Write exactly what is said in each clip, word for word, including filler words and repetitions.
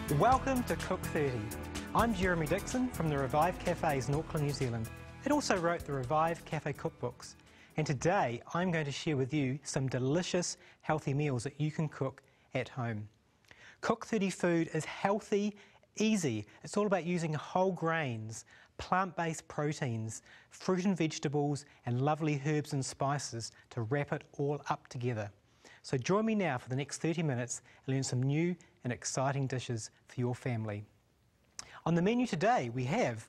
Welcome to Cook thirty. I'm Jeremy Dixon from the Revive Cafes in Auckland, New Zealand. It also wrote the Revive Cafe cookbooks. And today I'm going to share with you some delicious, healthy meals that you can cook at home. Cook thirty food is healthy, easy. It's all about using whole grains, plant-based proteins, fruit and vegetables, and lovely herbs and spices to wrap it all up together. So join me now for the next thirty minutes and learn some new and exciting dishes for your family. On the menu today we have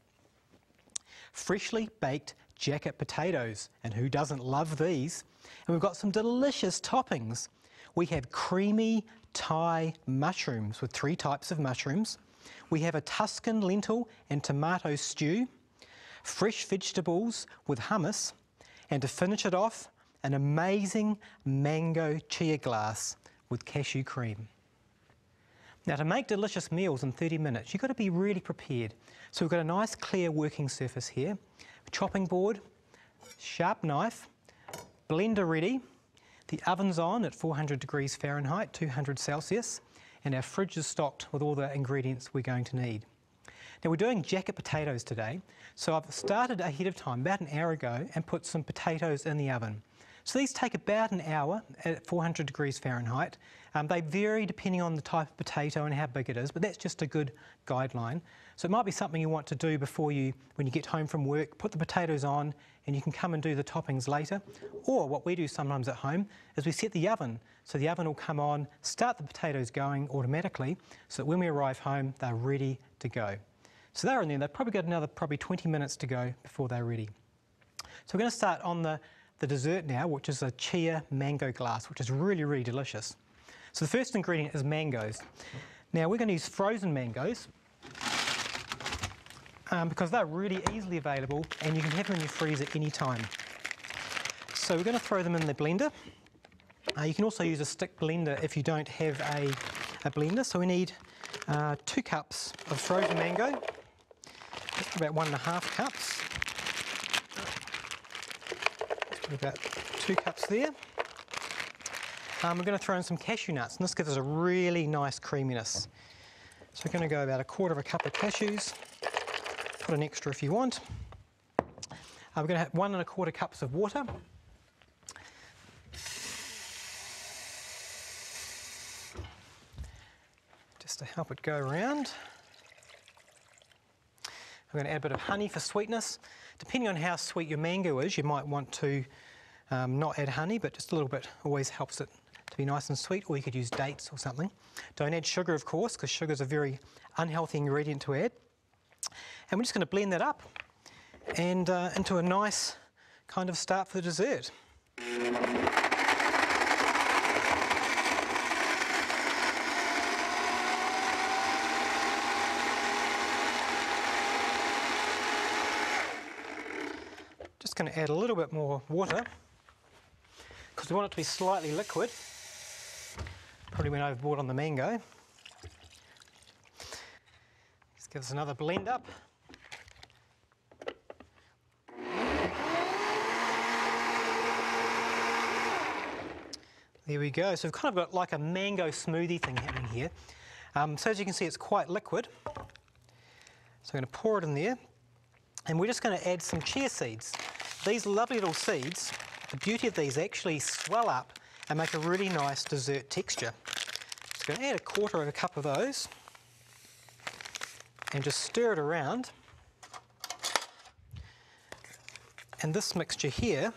freshly baked jacket potatoes, and who doesn't love these? And we've got some delicious toppings. We have creamy Thai mushrooms with three types of mushrooms. We have a Tuscan lentil and tomato stew, fresh vegetables with hummus, and to finish it off, an amazing mango chia glass with cashew cream. Now, to make delicious meals in thirty minutes, you've got to be really prepared. So we've got a nice clear working surface here, chopping board, sharp knife, blender ready, the oven's on at four hundred degrees Fahrenheit, two hundred Celsius, and our fridge is stocked with all the ingredients we're going to need. Now, we're doing jacket potatoes today, so I've started ahead of time, about an hour ago, and put some potatoes in the oven. So these take about an hour at four hundred degrees Fahrenheit. Um, they vary depending on the type of potato and how big it is, but that's just a good guideline. So it might be something you want to do before you, when you get home from work, put the potatoes on and you can come and do the toppings later. Or what we do sometimes at home is we set the oven. So the oven will come on, start the potatoes going automatically, so that when we arrive home, they're ready to go. So they're in there, they've probably got another probably twenty minutes to go before they're ready. So we're going to start on the the dessert now, which is a chia mango glass, which is really, really delicious. So the first ingredient is mangoes. Now we're going to use frozen mangoes um, because they're really easily available and you can have them in your freezer any time. So we're going to throw them in the blender. Uh, you can also use a stick blender if you don't have a, a blender. So we need uh, two cups of frozen mango, just about one and a half cups. About two cups there. Um, we're going to throw in some cashew nuts, and this gives us a really nice creaminess. So we're going to go about a quarter of a cup of cashews. Put an extra if you want. Uh, we're going to have one and a quarter cups of water. Just to help it go around. I'm going to add a bit of honey for sweetness. Depending on how sweet your mango is, you might want to um, not add honey, but just a little bit always helps it to be nice and sweet, or you could use dates or something. Don't add sugar, of course, because sugar is a very unhealthy ingredient to add. And we're just going to blend that up and uh, into a nice kind of start for the dessert. Just going to add a little bit more water because we want it to be slightly liquid. Probably went overboard on the mango. Just give us another blend up. There we go. So we've kind of got like a mango smoothie thing happening here. Um, so as you can see, it's quite liquid. So I'm going to pour it in there. And we're just going to add some chia seeds. These lovely little seeds, the beauty of these actually swell up and make a really nice dessert texture. So I'm going to add a quarter of a cup of those and just stir it around. And this mixture here,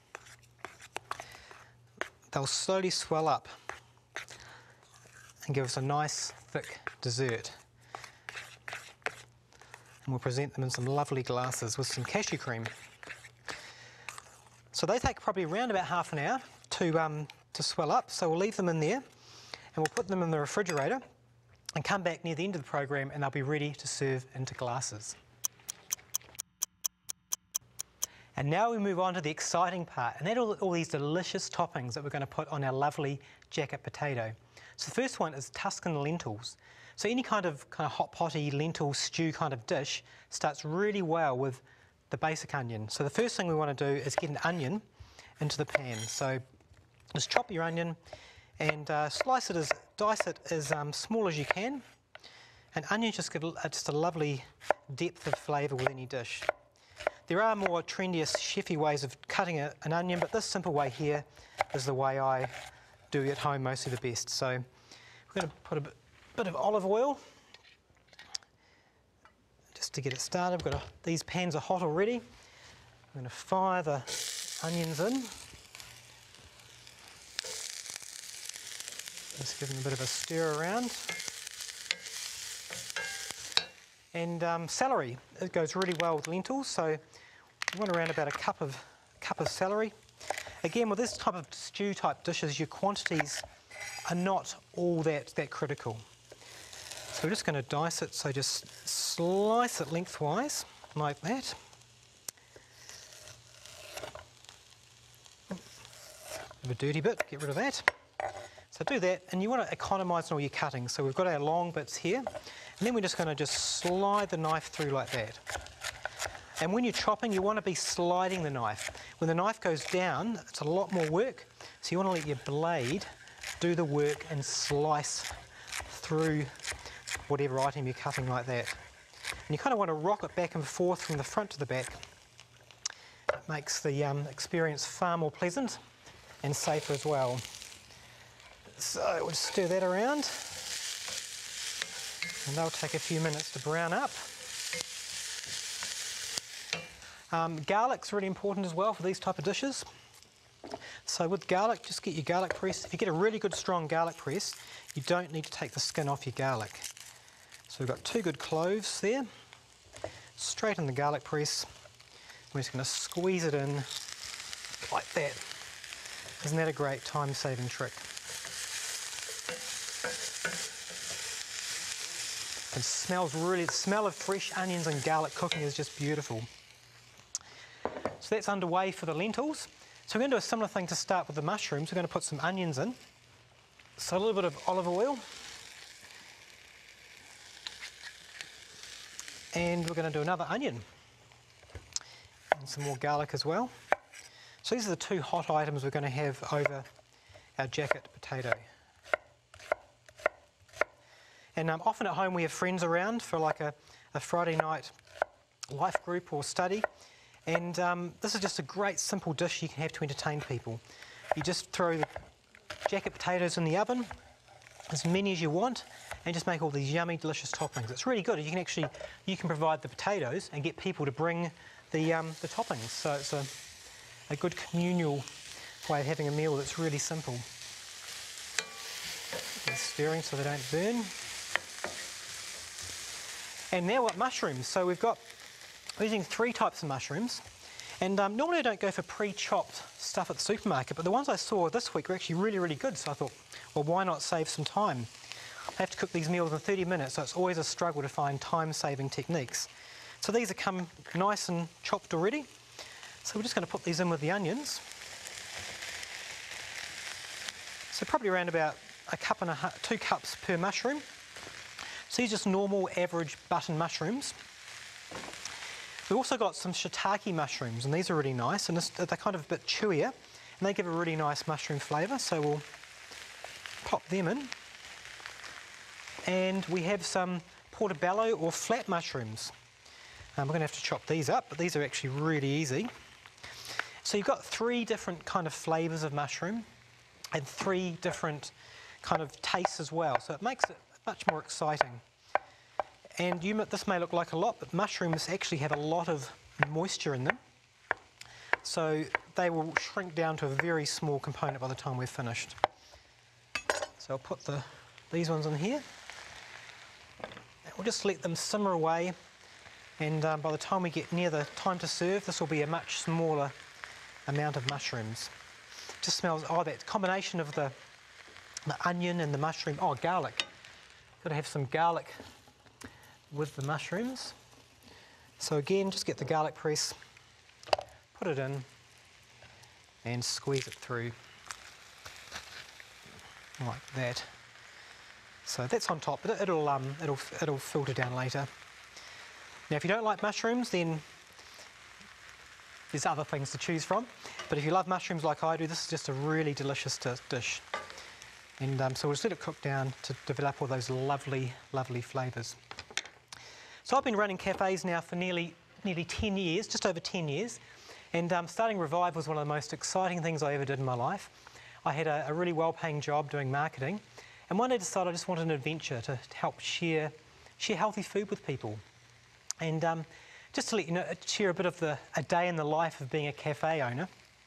they'll slowly swell up and give us a nice thick dessert. And we'll present them in some lovely glasses with some cashew cream. So they take probably around about half an hour to, um, to swell up, so we'll leave them in there and we'll put them in the refrigerator and come back near the end of the program and they'll be ready to serve into glasses. And now we move on to the exciting part, and that's all, all these delicious toppings that we're going to put on our lovely jacket potato. So the first one is Tuscan lentils. So any kind of kind of hot potty lentil stew kind of dish starts really well with the basic onion. So the first thing we want to do is get an onion into the pan. So just chop your onion and uh, slice it as, dice it as um, small as you can. And onions just give a, just a lovely depth of flavour with any dish. There are more trendier, chefy ways of cutting a, an onion, but this simple way here is the way I do at home mostly the best. So we're going to put a bit, bit of olive oil just to get it started. We've got a, these pans are hot already. I'm going to fire the onions in. Just give them a bit of a stir around. And um, celery, it goes really well with lentils, so you want around about a cup of cup of celery. Again, with this type of stew type dishes, your quantities are not all that, that critical. So we're just going to dice it, so just slice it lengthwise, like that. Have a dirty bit, get rid of that. So do that, and you want to economise on all your cutting. So we've got our long bits here, and then we're just going to just slide the knife through like that. And when you're chopping, you want to be sliding the knife. When the knife goes down, it's a lot more work, so you want to let your blade do the work and slice through whatever item you're cutting like that. And you kind of want to rock it back and forth from the front to the back. It makes the um, experience far more pleasant and safer as well. So we'll stir that around, and they'll take a few minutes to brown up. Um, garlic's really important as well for these type of dishes. So with garlic, just get your garlic press. If you get a really good strong garlic press, you don't need to take the skin off your garlic. So we've got two good cloves there, straight in the garlic press. We're just going to squeeze it in like that. Isn't that a great time-saving trick? It smells really, the smell of fresh onions and garlic cooking is just beautiful. So that's underway for the lentils. So we're going to do a similar thing to start with the mushrooms. We're going to put some onions in. So a little bit of olive oil. And we're going to do another onion. And some more garlic as well. So these are the two hot items we're going to have over our jacket potato. And um, often at home we have friends around for like a, a Friday night life group or study. And um, this is just a great simple dish you can have to entertain people. You just throw the jacket potatoes in the oven, as many as you want, and just make all these yummy, delicious toppings. It's really good. You can actually, you can provide the potatoes and get people to bring the, um, the toppings. So it's a, a good communal way of having a meal that's really simple. And stirring so they don't burn. And now what mushrooms? So we've got, we're using three types of mushrooms. And um, normally I don't go for pre-chopped stuff at the supermarket, but the ones I saw this week were actually really, really good. So I thought, well, why not save some time? I have to cook these meals in thirty minutes, so it's always a struggle to find time-saving techniques. So these are come nice and chopped already. So we're just going to put these in with the onions. So probably around about a cup and a half, two cups per mushroom. So these are just normal, average button mushrooms. We've also got some shiitake mushrooms, and these are really nice, and they're kind of a bit chewier, and they give a really nice mushroom flavour, so we'll pop them in. And we have some portobello or flat mushrooms. Um, we're going to have to chop these up, but these are actually really easy. So you've got three different kind of flavours of mushroom, and three different kind of tastes as well, so it makes it much more exciting. And you, this may look like a lot, but mushrooms actually have a lot of moisture in them. So they will shrink down to a very small component by the time we're finished. So I'll put the, these ones in here. And we'll just let them simmer away. And um, by the time we get near the time to serve, this will be a much smaller amount of mushrooms. It just smells, oh, that combination of the, the onion and the mushroom, oh, garlic. Got to have some garlic with the mushrooms. So again, just get the garlic press, put it in, and squeeze it through like that. So that's on top, but it'll um, it'll it'll filter down later. Now, if you don't like mushrooms, then there's other things to choose from. But if you love mushrooms like I do, this is just a really delicious dish. And um, so we'll just let it cook down to develop all those lovely, lovely flavours. So I've been running cafes now for nearly, nearly ten years, just over ten years. And um, starting Revive was one of the most exciting things I ever did in my life. I had a, a really well-paying job doing marketing. And one day I decided I just wanted an adventure to, to help share, share healthy food with people. And um, just to let you know, share a bit of the, a day in the life of being a cafe owner.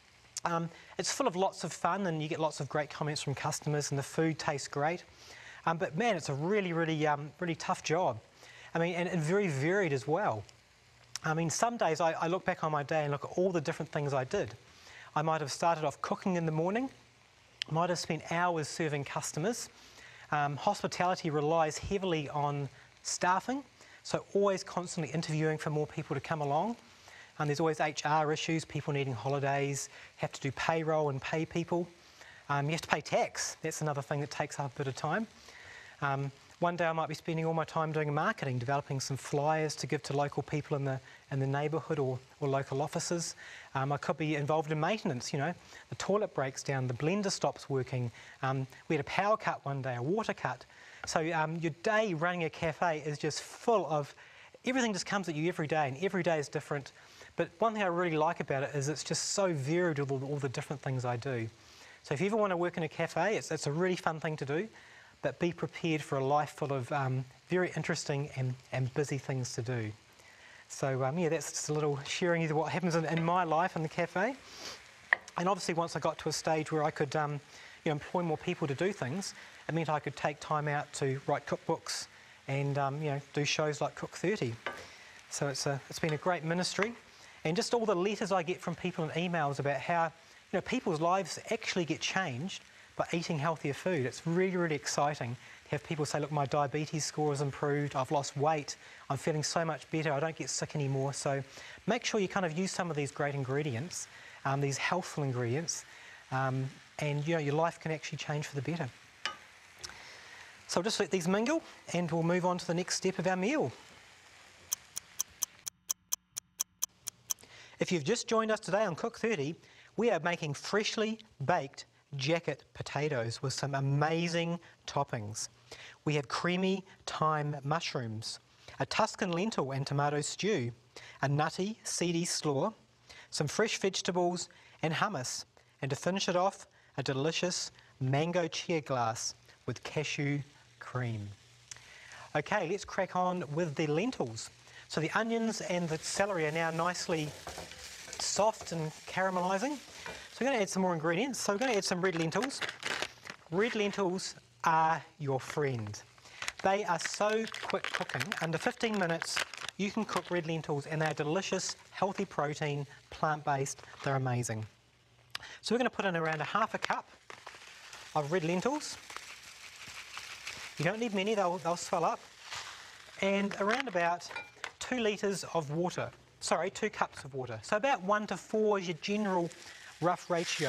Um, it's full of lots of fun and you get lots of great comments from customers and the food tastes great. Um, but man, it's a really, really, um, really tough job. I mean, and, and very varied as well. I mean, some days I, I look back on my day and look at all the different things I did. I might have started off cooking in the morning, might have spent hours serving customers. Um, hospitality relies heavily on staffing, so always constantly interviewing for more people to come along. And there's always H R issues, people needing holidays, have to do payroll and pay people. Um, you have to pay tax, that's another thing that takes up a bit of time. Um, one day I might be spending all my time doing marketing, developing some flyers to give to local people in the, in the neighbourhood or, or local offices. Um, I could be involved in maintenance, you know, the toilet breaks down, the blender stops working. Um, we had a power cut one day, a water cut. So um, your day running a cafe is just full of, everything just comes at you every day and every day is different. But one thing I really like about it is it's just so varied with all the, all the different things I do. So if you ever want to work in a cafe, it's, it's a really fun thing to do, but be prepared for a life full of um, very interesting and, and busy things to do. So um, yeah, that's just a little sharing with you what happens in, in my life in the cafe. And obviously once I got to a stage where I could um, you know, employ more people to do things, it meant I could take time out to write cookbooks and um, you know, do shows like Cook thirty. So it's, a, it's been a great ministry. And just all the letters I get from people and emails about how, you know, people's lives actually get changed by eating healthier food. It's really, really exciting to have people say, look, my diabetes score has improved, I've lost weight, I'm feeling so much better, I don't get sick anymore. So make sure you kind of use some of these great ingredients, um, these healthful ingredients, um, and you know, your life can actually change for the better. So I'll just let these mingle and we'll move on to the next step of our meal. If you've just joined us today on Cook thirty, we are making freshly baked jacket potatoes with some amazing toppings. We have creamy thyme mushrooms, a Tuscan lentil and tomato stew, a nutty, seedy slaw, some fresh vegetables and hummus, and to finish it off, a delicious mango chia glass with cashew cream. Okay, let's crack on with the lentils. So the onions and the celery are now nicely soft and caramelising. So we're going to add some more ingredients. So we're going to add some red lentils. Red lentils are your friend. They are so quick cooking. Under fifteen minutes, you can cook red lentils and they're delicious, healthy protein, plant-based. They're amazing. So we're going to put in around a half a cup of red lentils. You don't need many, they'll, they'll swell up. And around about two litres of water. Sorry, two cups of water. So about one to four is your general rough ratio.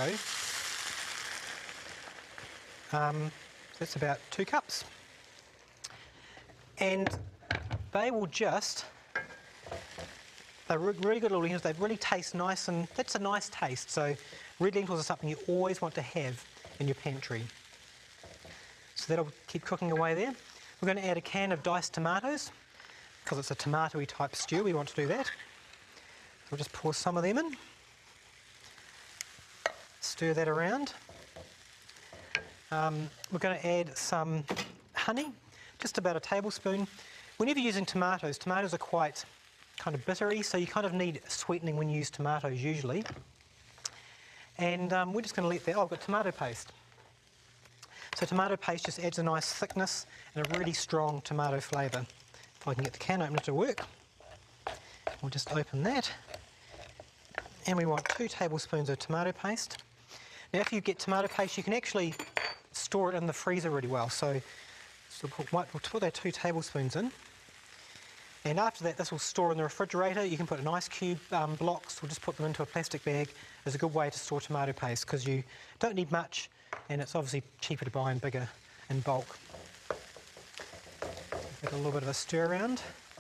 Um, that's about two cups. And they will just, they're really good little lentils, they really taste nice and that's a nice taste. So red lentils are something you always want to have in your pantry. So that'll keep cooking away there. We're going to add a can of diced tomatoes. Because it's a tomato-y type stew, we want to do that. So we'll just pour some of them in. Stir that around. Um, we're going to add some honey, just about a tablespoon. Whenever you're using tomatoes, tomatoes are quite kind of bittery, so you kind of need sweetening when you use tomatoes usually. And um, we're just going to let that, oh, I've got tomato paste. So tomato paste just adds a nice thickness and a really strong tomato flavour. If I can get the can opener to work, we'll just open that. And we want two tablespoons of tomato paste. Now if you get tomato paste, you can actually store it in the freezer really well. So, so we'll put our two tablespoons in. And after that, this will store in the refrigerator. You can put in ice cube um, blocks or just put them into a plastic bag. It's a good way to store tomato paste because you don't need much and it's obviously cheaper to buy in bigger in bulk. Give it a little bit of a stir around.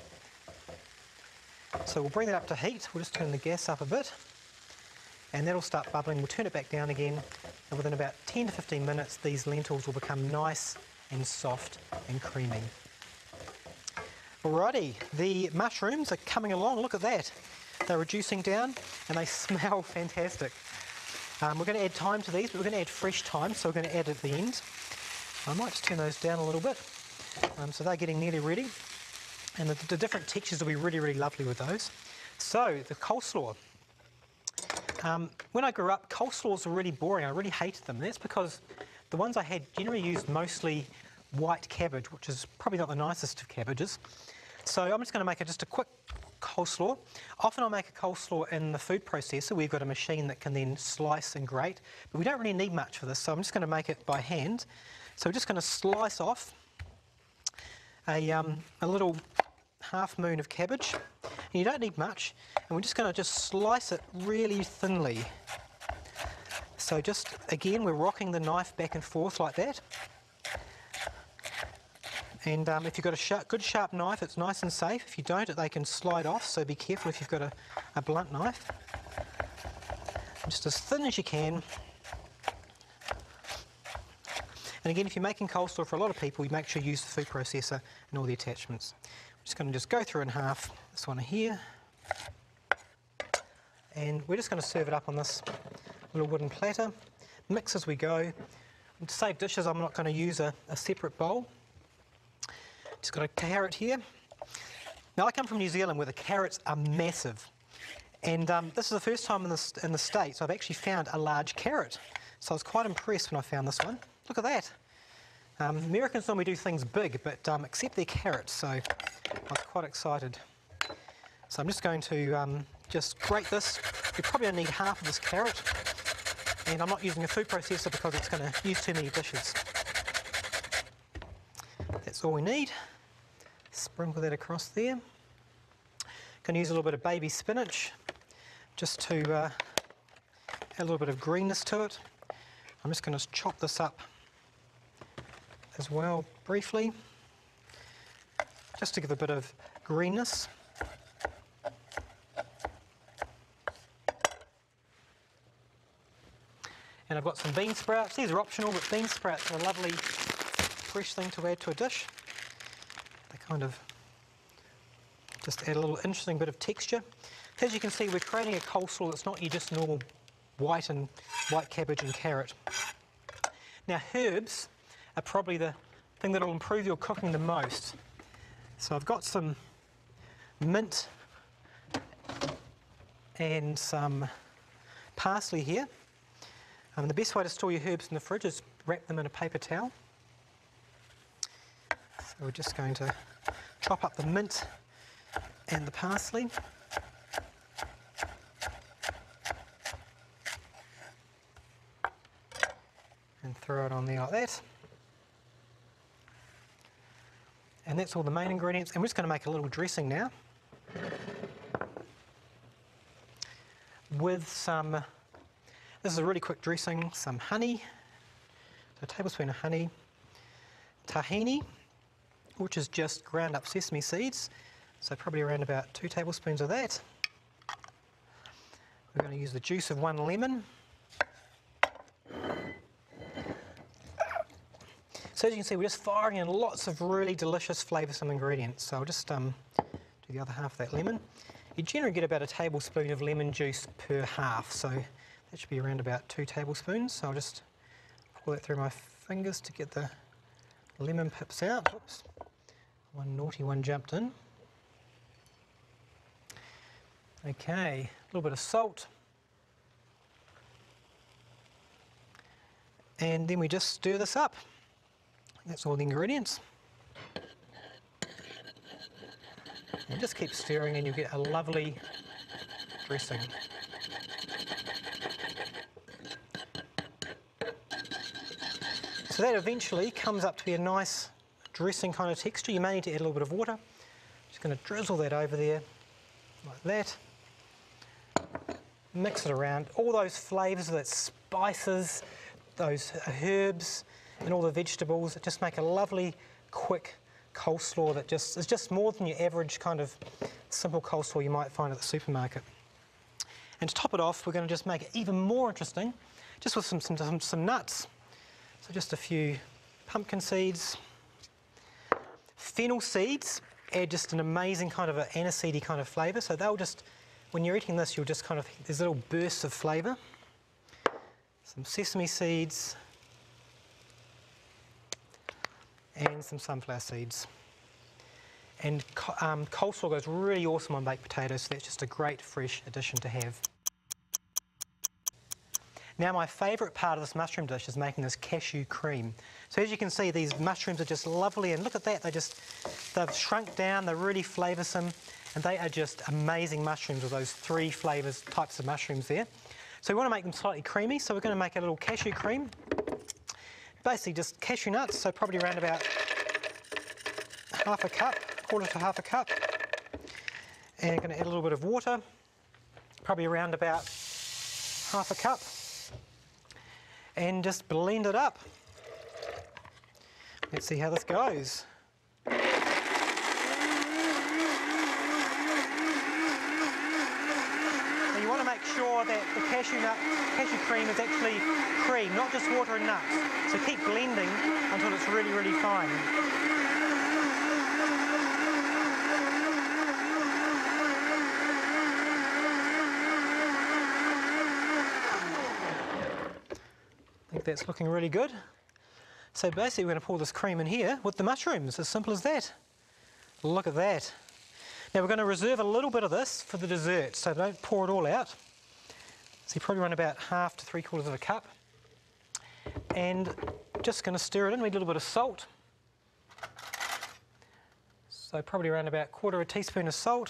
So we'll bring that up to heat. We'll just turn the gas up a bit and that'll start bubbling. We'll turn it back down again and within about ten to fifteen minutes these lentils will become nice and soft and creamy. Alrighty, the mushrooms are coming along, look at that. They're reducing down and they smell fantastic. Um, we're going to add thyme to these, but we're going to add fresh thyme, so we're going to add at the end. I might just turn those down a little bit. Um, so they're getting nearly ready. And the, the different textures will be really, really lovely with those. So, the coleslaw. Um, when I grew up, coleslaws were really boring. I really hated them. And that's because the ones I had generally used mostly white cabbage, which is probably not the nicest of cabbages. So I'm just going to make a, just a quick coleslaw. Often I'll make a coleslaw in the food processor. We've got a machine that can then slice and grate, but we don't really need much for this, so I'm just going to make it by hand. So we're just going to slice off a, um, a little half moon of cabbage, and you don't need much, and we're just going to just slice it really thinly. So just, again, we're rocking the knife back and forth like that. And um, if you've got a sharp, good sharp knife, it's nice and safe. If you don't, they can slide off, so be careful if you've got a, a blunt knife. Just as thin as you can. And again, if you're making coleslaw for a lot of people, you make sure you use the food processor and all the attachments. I'm just going to just go through in half this one here. And we're just going to serve it up on this little wooden platter. Mix as we go. And to save dishes, I'm not going to use a, a separate bowl. Just got a carrot here. Now I come from New Zealand where the carrots are massive, and um, this is the first time in the, in the States I've actually found a large carrot. So I was quite impressed when I found this one. Look at that. Um, Americans normally do things big, but um, except their carrots, so I was quite excited. So I'm just going to um, just grate this. You probably only need half of this carrot, and I'm not using a food processor because it's going to use too many dishes. That's all we need. Sprinkle that across there. Going to use a little bit of baby spinach just to uh, add a little bit of greenness to it. I'm just going to chop this up as well briefly, just to give a bit of greenness. And I've got some bean sprouts. These are optional, but bean sprouts are a lovely fresh thing to add to a dish. They kind of just add a little interesting bit of texture. As you can see, we're creating a coleslaw that's not your just normal white and white cabbage and carrot. Now herbs are probably the thing that will improve your cooking the most. So I've got some mint and some parsley here. Um, the best way to store your herbs in the fridge is wrap them in a paper towel. So we're just going to chop up the mint and the parsley. And throw it on there like that. And that's all the main ingredients. And we're just going to make a little dressing now with some, this is a really quick dressing, some honey, so a tablespoon of honey, tahini, which is just ground up sesame seeds, so probably around about two tablespoons of that. We're going to use the juice of one lemon. So as you can see, we're just firing in lots of really delicious flavoursome ingredients. So I'll just um, do the other half of that lemon. You generally get about a tablespoon of lemon juice per half, so that should be around about two tablespoons. So I'll just pour that through my fingers to get the lemon pips out. Oops, one naughty one jumped in. Okay, a little bit of salt. And then we just stir this up. That's all the ingredients. And just keep stirring and you'll get a lovely dressing. So that eventually comes up to be a nice dressing kind of texture. You may need to add a little bit of water. Just going to drizzle that over there like that. Mix it around. All those flavours, that spices, those herbs, and all the vegetables that just make a lovely, quick coleslaw that just is just more than your average kind of simple coleslaw you might find at the supermarket. And to top it off, we're going to just make it even more interesting. just with some, some, some, some nuts. So just a few pumpkin seeds. Fennel seeds add just an amazing kind of an aniseedy kind of flavour. So they'll just, when you're eating this, you'll just kind of, there's little bursts of flavour. Some sesame seeds. And some sunflower seeds. And um, coleslaw goes really awesome on baked potatoes, so that's just a great fresh addition to have. Now my favourite part of this mushroom dish is making this cashew cream. So as you can see, these mushrooms are just lovely, and look at that, they just, they've shrunk down, they're really flavoursome, and they are just amazing mushrooms with those three flavours, types of mushrooms there. So we want to make them slightly creamy, so we're going to make a little cashew cream. Basically just cashew nuts, so probably around about half a cup, quarter to half a cup. And I'm going to add a little bit of water, probably around about half a cup. And just blend it up. Let's see how this goes. Now you want to make sure that the cashew nut, cashew cream is actually cream, not just water and nuts. So keep blending until it's really, really fine. I think that's looking really good. So basically we're going to pour this cream in here with the mushrooms, as simple as that. Look at that. Now we're going to reserve a little bit of this for the dessert, so don't pour it all out. So you probably run about half to three quarters of a cup. And just going to stir it in, we need a little bit of salt. So probably around about a quarter of a teaspoon of salt.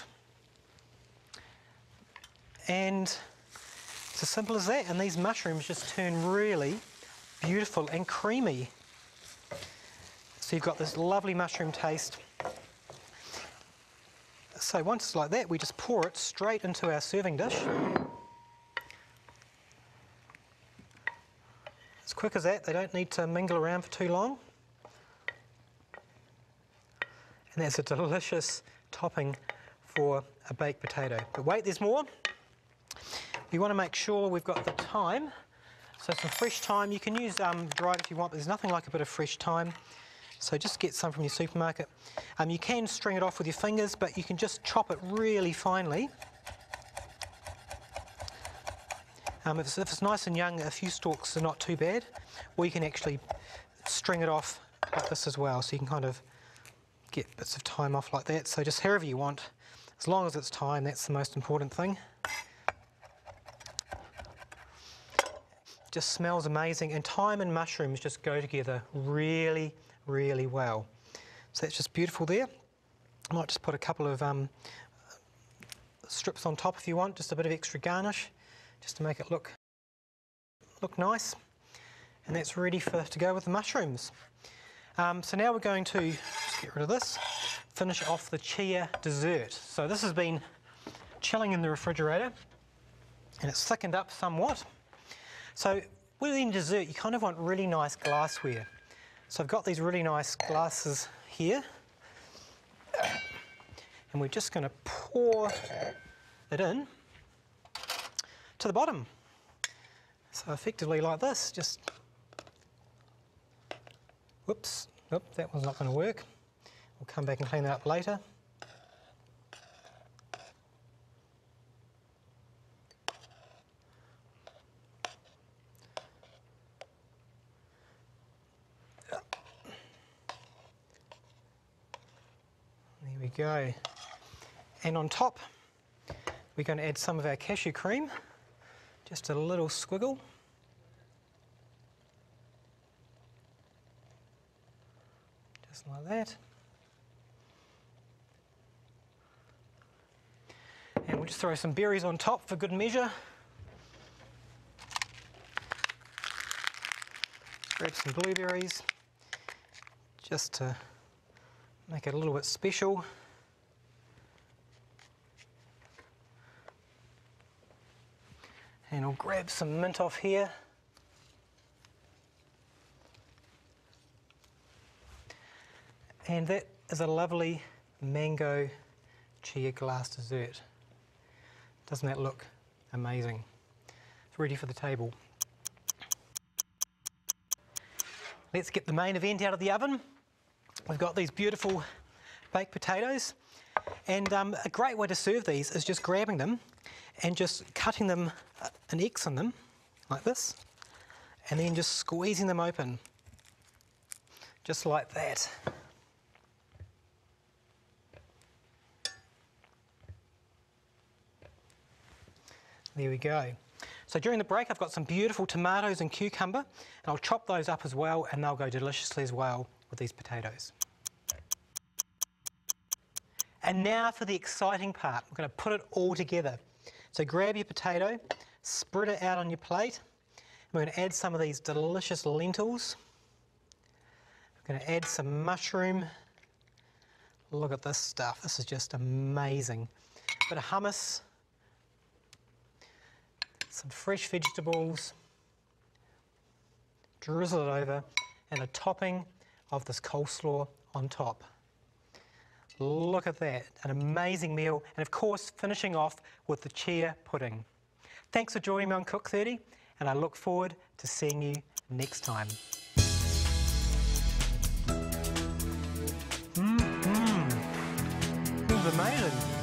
And it's as simple as that, and these mushrooms just turn really beautiful and creamy. So you've got this lovely mushroom taste. So once it's like that, we just pour it straight into our serving dish. As quick as that, they don't need to mingle around for too long. And that's a delicious topping for a baked potato. But wait, there's more. We want to make sure we've got the thyme. So some fresh thyme, you can use um, dried if you want, but there's nothing like a bit of fresh thyme. So just get some from your supermarket. Um, you can string it off with your fingers, but you can just chop it really finely. Um, if, it's, if it's nice and young, a few stalks are not too bad. Or you can actually string it off like this as well, so you can kind of get bits of thyme off like that. So just however you want, as long as it's thyme, that's the most important thing. Just smells amazing, and thyme and mushrooms just go together really, really well. So that's just beautiful there. I might just put a couple of um, strips on top if you want, just a bit of extra garnish, just to make it look look nice. And that's ready for to go with the mushrooms. Um, so now we're going to just get rid of this, finish off the chia dessert. So this has been chilling in the refrigerator, and it's thickened up somewhat. So within dessert, you kind of want really nice glassware. So I've got these really nice glasses here, and we're just going to pour it in to the bottom. So effectively like this, just, whoops, nope, that one's not going to work. We'll come back and clean that up later. There we go. And on top, we're going to add some of our cashew cream, just a little squiggle. Just like that. And we'll just throw some berries on top for good measure. Grab some blueberries, just to make it a little bit special. And I'll grab some mint off here. And that is a lovely mango chia glass dessert. Doesn't that look amazing? It's ready for the table. let's get the main event out of the oven. We've got these beautiful baked potatoes, and um, a great way to serve these is just grabbing them and just cutting them uh, an X on them, like this, and then just squeezing them open, just like that. There we go. So during the break, I've got some beautiful tomatoes and cucumber, and I'll chop those up as well, and they'll go deliciously as well with these potatoes. And now for the exciting part. We're going to put it all together. So grab your potato, spread it out on your plate. We're going to add some of these delicious lentils. We're going to add some mushroom. Look at this stuff. This is just amazing. A bit of hummus. Some fresh vegetables, drizzle it over, and a topping of this coleslaw on top. Look at that, an amazing meal, and of course finishing off with the chia pudding. Thanks for joining me on Cook thirty, and I look forward to seeing you next time. Mmm, mmm, this is amazing.